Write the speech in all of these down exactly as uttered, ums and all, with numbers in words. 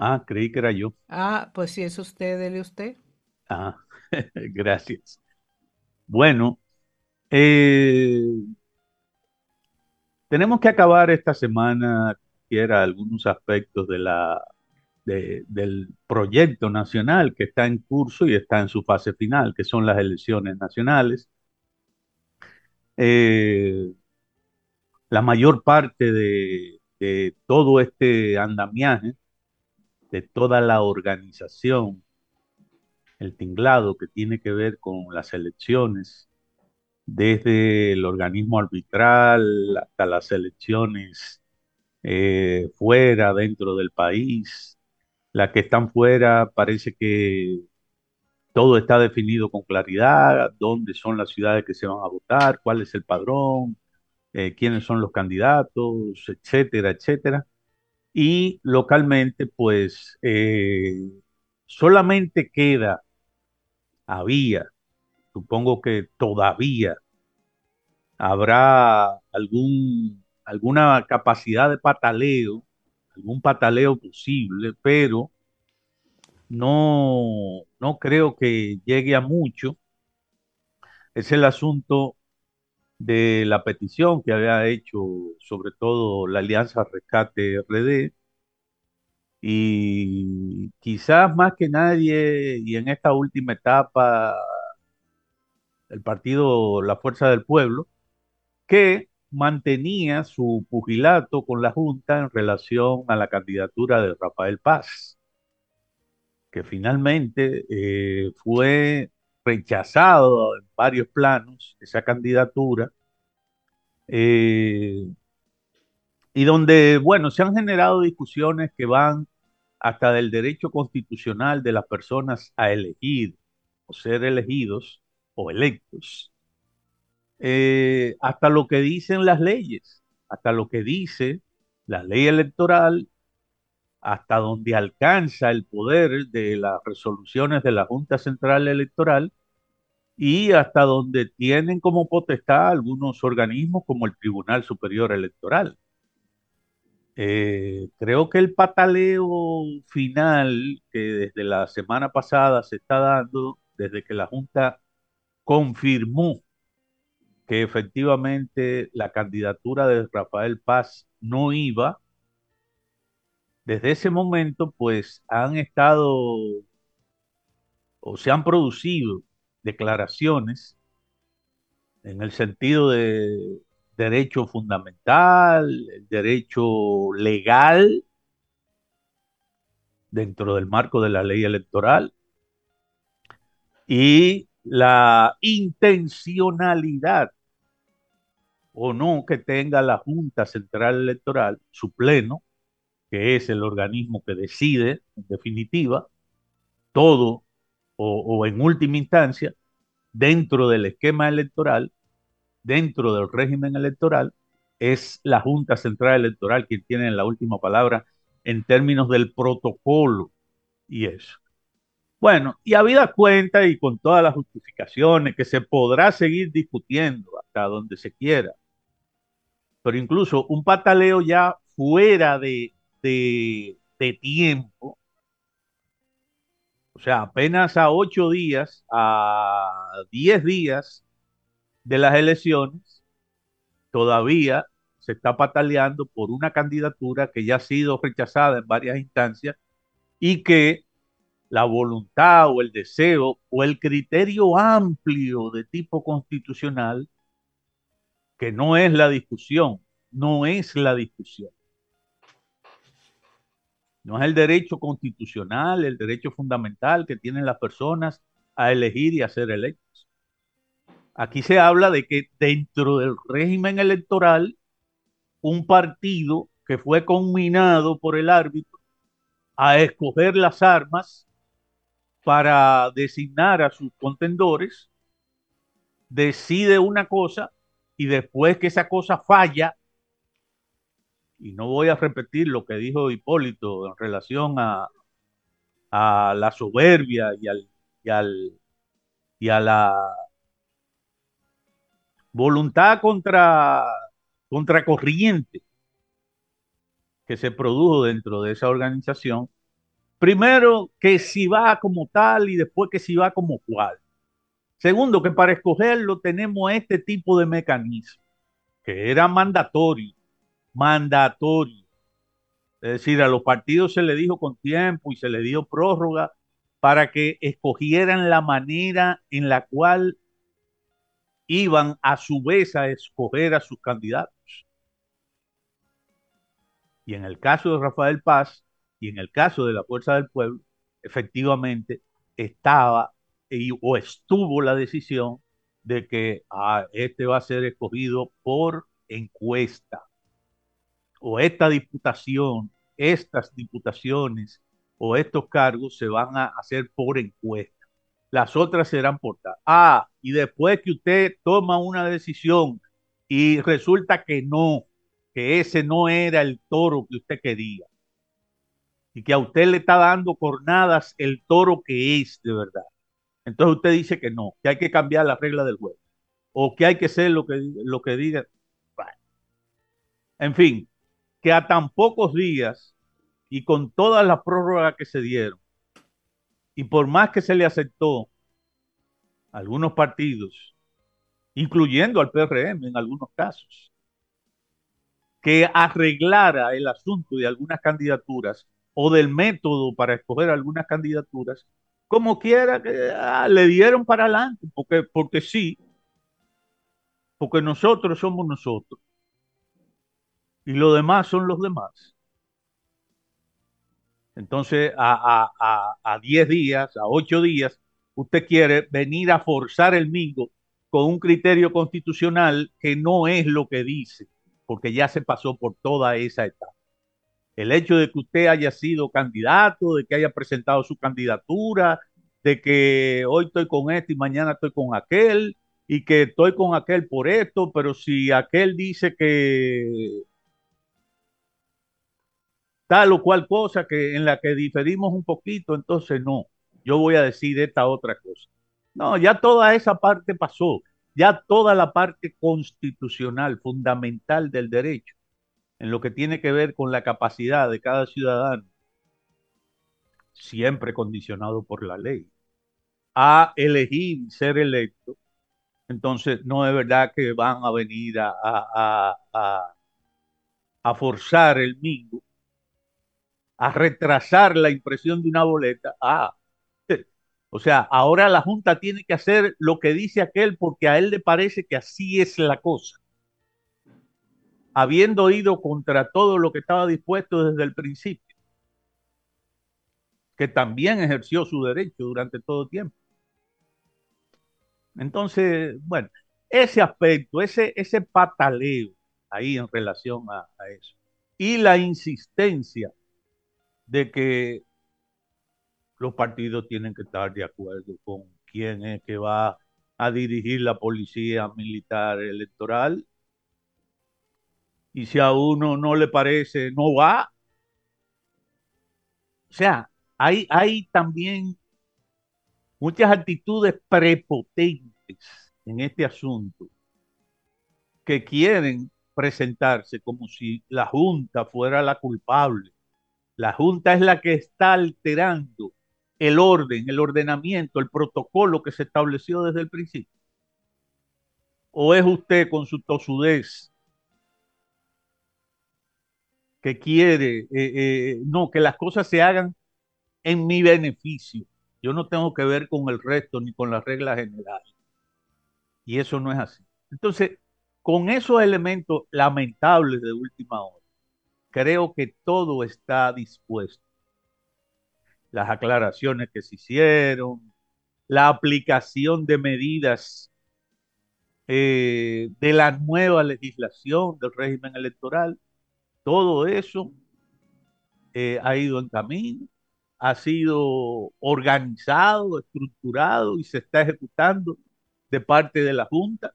Ah, creí que era yo. Ah, pues si es usted, dele usted. Ah, gracias. Bueno, eh, tenemos que acabar esta semana, quiera algunos aspectos de la, de- del proyecto nacional que está en curso y está en su fase final, que son las elecciones nacionales. Eh, la mayor parte de, de todo este andamiaje, de toda la organización, el tinglado que tiene que ver con las elecciones, desde el organismo arbitral hasta las elecciones eh, fuera, dentro del país. Las que están fuera parece que todo está definido con claridad, dónde son las ciudades que se van a votar, cuál es el padrón, eh, quiénes son los candidatos, etcétera, etcétera. Y localmente, pues eh, solamente queda, había, supongo que todavía habrá algún, alguna capacidad de pataleo, algún pataleo posible, pero no, no creo que llegue a mucho. Es el asunto de la petición que había hecho sobre todo la Alianza Rescate R D y quizás más que nadie y en esta última etapa el partido La Fuerza del Pueblo, que mantenía su pugilato con la Junta en relación a la candidatura de Rafael Paz, que finalmente eh, fue rechazado en varios planos esa candidatura, eh, y donde, bueno, se han generado discusiones que van hasta del derecho constitucional de las personas a elegir o ser elegidos o electos, eh, hasta lo que dicen las leyes, hasta lo que dice la ley electoral, hasta donde alcanza el poder de las resoluciones de la Junta Central Electoral y hasta donde tienen como potestad algunos organismos como el Tribunal Superior Electoral. Eh, creo que el pataleo final que desde la semana pasada se está dando, desde que la Junta confirmó que efectivamente la candidatura de Rafael Paz no iba, desde ese momento pues han estado o se han producido declaraciones en el sentido de derecho fundamental, el derecho legal dentro del marco de la ley electoral y la intencionalidad o no que tenga la Junta Central Electoral, su pleno, que es el organismo que decide, en definitiva, todo o, o en última instancia, dentro del esquema electoral, dentro del régimen electoral, es la Junta Central Electoral quien tiene la última palabra en términos del protocolo y eso. Bueno, y habida cuenta y con todas las justificaciones que se podrá seguir discutiendo hasta donde se quiera, pero incluso un pataleo ya fuera de, de, de tiempo, o sea, apenas a ocho días, a diez días de las elecciones, todavía se está pataleando por una candidatura que ya ha sido rechazada en varias instancias y que la voluntad o el deseo o el criterio amplio de tipo constitucional, que no es la discusión, no es la discusión, no es el derecho constitucional, el derecho fundamental que tienen las personas a elegir y a ser electos. Aquí se habla de que dentro del régimen electoral, un partido que fue conminado por el árbitro a escoger las armas para designar a sus contendores, decide una cosa y después que esa cosa falla, y no voy a repetir lo que dijo Hipólito en relación a, a la soberbia y, al, y, al, y a la voluntad contra, contracorriente que se produjo dentro de esa organización, Primero, que si va como tal y después que si va como cual. Segundo, que para escogerlo tenemos este tipo de mecanismo, que era mandatorio, mandatorio. Es decir, a los partidos se le dijo con tiempo y se le dio prórroga para que escogieran la manera en la cual iban a su vez a escoger a sus candidatos. Y en el caso de Rafael Paz y en el caso de la Fuerza del Pueblo, efectivamente estaba y, o estuvo la decisión de que ah, este va a ser escogido por encuesta o esta diputación, estas diputaciones o estos cargos se van a hacer por encuesta. Las otras serán por tal. Ah, y después que usted toma una decisión y resulta que no, que ese no era el toro que usted quería y que a usted le está dando cornadas el toro que es de verdad. Entonces usted dice que no, que hay que cambiar la regla del juego o que hay que ser lo que, lo que diga. Bueno, en fin, que a tan pocos días y con todas las prórrogas que se dieron, y por más que se le aceptó a algunos partidos, incluyendo al P R M en algunos casos, que arreglara el asunto de algunas candidaturas o del método para escoger algunas candidaturas, como quiera que ah, le dieron para adelante, porque, porque sí, porque nosotros somos nosotros y los demás son los demás. Entonces, a, a, a, a diez días, a ocho días, usted quiere venir a forzar el mingo con un criterio constitucional que no es lo que dice, porque ya se pasó por toda esa etapa. El hecho de que usted haya sido candidato, de que haya presentado su candidatura, de que hoy estoy con este y mañana estoy con aquel, y que estoy con aquel por esto, pero si aquel dice que tal o cual cosa que en la que diferimos un poquito, entonces no, yo voy a decir esta otra cosa. No, ya toda esa parte pasó, ya toda la parte constitucional, fundamental del derecho, en lo que tiene que ver con la capacidad de cada ciudadano, siempre condicionado por la ley, a elegir ser electo. Entonces, no es verdad que van a venir a, a, a, a forzar el mingo, a retrasar la impresión de una boleta. Ah, o sea, ahora la Junta tiene que hacer lo que dice aquel porque a él le parece que así es la cosa, habiendo ido contra todo lo que estaba dispuesto desde el principio, que también ejerció su derecho durante todo el tiempo. Entonces, bueno, ese aspecto, ese, ese pataleo ahí en relación a, a eso, y la insistencia de que los partidos tienen que estar de acuerdo con quién es que va a dirigir la policía militar electoral. Y si a uno no le parece, no va. O sea, hay, hay también muchas actitudes prepotentes en este asunto que quieren presentarse como si la Junta fuera la culpable. La Junta es la que está alterando el orden, el ordenamiento, el protocolo que se estableció desde el principio. ¿O es usted con su tosudez que quiere, eh, eh, no, que las cosas se hagan en mi beneficio? Yo no tengo que ver con el resto ni con las reglas generales. Y eso no es así. Entonces, con esos elementos lamentables de última hora, creo que todo está dispuesto. Las aclaraciones que se hicieron, la aplicación de medidas eh, de la nueva legislación del régimen electoral, todo eso eh, ha ido en camino, ha sido organizado, estructurado y se está ejecutando de parte de la Junta.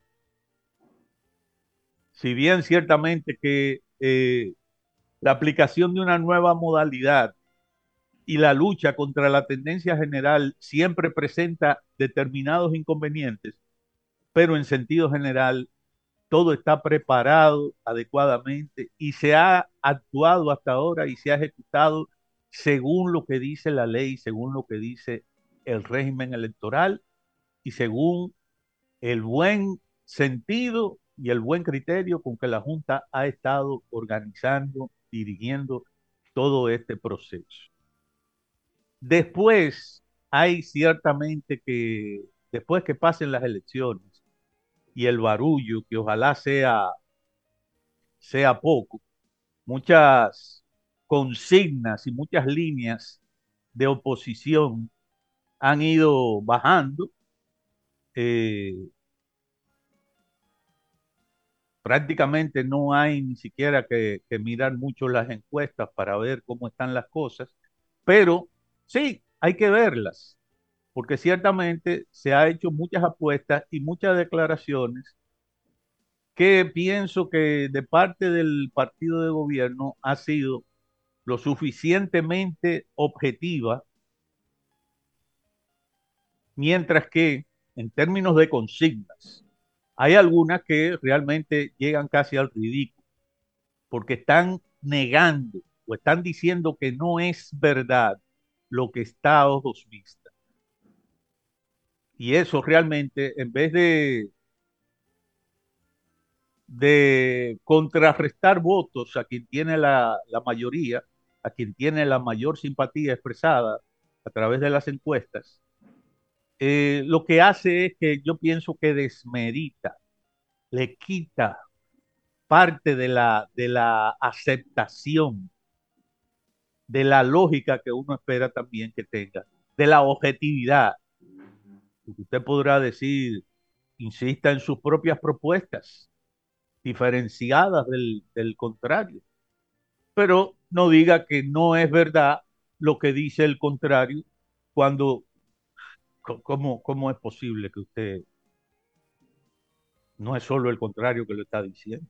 Si bien ciertamente que eh, la aplicación de una nueva modalidad y la lucha contra la tendencia general siempre presenta determinados inconvenientes, pero en sentido general todo está preparado adecuadamente y se ha actuado hasta ahora y se ha ejecutado según lo que dice la ley, según lo que dice el régimen electoral y según el buen sentido y el buen criterio con que la Junta ha estado organizando, dirigiendo todo este proceso. Después hay ciertamente que, después que pasen las elecciones y el barullo, que ojalá sea, sea poco, muchas consignas y muchas líneas de oposición han ido bajando. Eh, Prácticamente no hay ni siquiera que, que mirar mucho las encuestas para ver cómo están las cosas, pero sí, hay que verlas, porque ciertamente se ha hecho muchas apuestas y muchas declaraciones que pienso que de parte del partido de gobierno ha sido lo suficientemente objetiva, mientras que en términos de consignas, hay algunas que realmente llegan casi al ridículo, porque están negando o están diciendo que no es verdad lo que está a ojos vistas. Y eso realmente, en vez de, de contrarrestar votos a quien tiene la, la mayoría, a quien tiene la mayor simpatía expresada a través de las encuestas, eh, lo que hace es que yo pienso que desmerita, le quita parte de la, de la aceptación, de la lógica que uno espera también que tenga, de la objetividad. Usted podrá decir, insista en sus propias propuestas, diferenciadas del, del contrario, pero no diga que no es verdad lo que dice el contrario cuando, ¿cómo, cómo es posible que usted no es solo el contrario que lo está diciendo?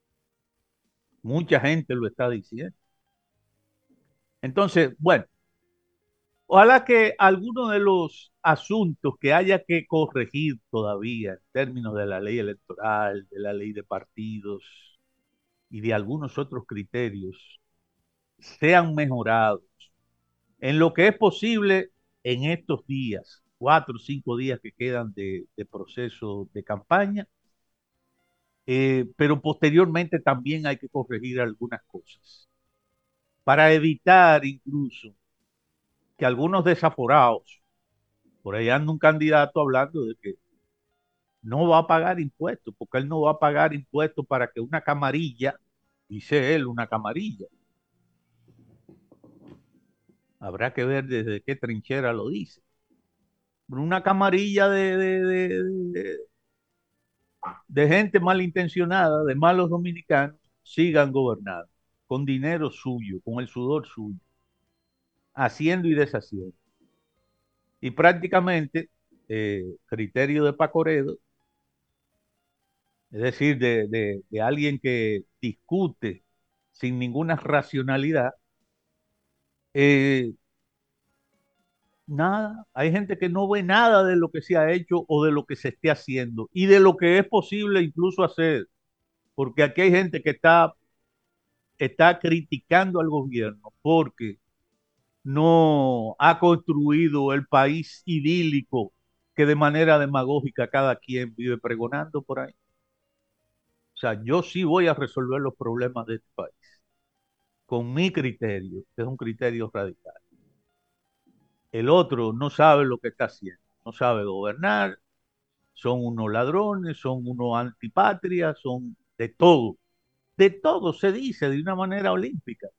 Mucha gente lo está diciendo. Entonces, bueno, ojalá que algunos de los asuntos que haya que corregir todavía en términos de la ley electoral, de la ley de partidos y de algunos otros criterios sean mejorados en lo que es posible en estos días, cuatro o cinco días que quedan de, de proceso de campaña, eh, pero posteriormente también hay que corregir algunas cosas para evitar incluso que algunos desaforados, por ahí anda un candidato hablando de que no va a pagar impuestos, porque él no va a pagar impuestos para que una camarilla, dice él, una camarilla, habrá que ver desde qué trinchera lo dice, una camarilla de, de, de, de, de gente malintencionada, de malos dominicanos, sigan gobernando, con dinero suyo, con el sudor suyo, haciendo y deshaciendo. Y prácticamente, eh, criterio de Pacoredo, es decir, de, de, de alguien que discute sin ninguna racionalidad, eh, nada, hay gente que no ve nada de lo que se ha hecho o de lo que se esté haciendo y de lo que es posible incluso hacer, porque aquí hay gente que está, está criticando al gobierno porque no ha construido el país idílico que de manera demagógica cada quien vive pregonando por ahí. O sea, yo sí voy a resolver los problemas de este país con mi criterio, que es un criterio radical. El otro no sabe lo que está haciendo, no sabe gobernar, son unos ladrones, son unos antipatrias, son de todo. De todo se dice de una manera olímpica.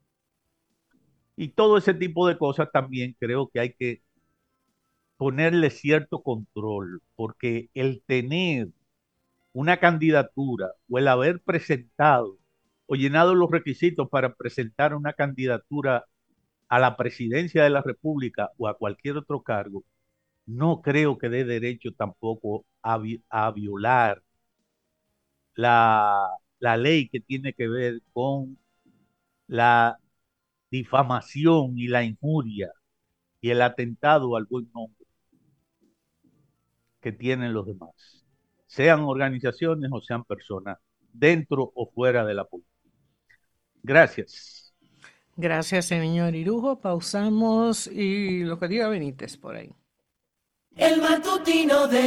Y todo ese tipo de cosas también creo que hay que ponerle cierto control, porque el tener una candidatura o el haber presentado o llenado los requisitos para presentar una candidatura a la presidencia de la República o a cualquier otro cargo, no creo que dé derecho tampoco a, vi a violar la, la ley que tiene que ver con la difamación y la injuria y el atentado al buen nombre que tienen los demás, sean organizaciones o sean personas, dentro o fuera de la política. Gracias. Gracias, señor Irujo. Pausamos y lo que diga Benítez por ahí. El matutino de